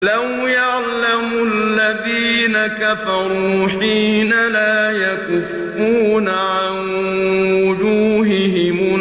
لو يعلم الذين كفروا حين لا يكفون عن وجوههم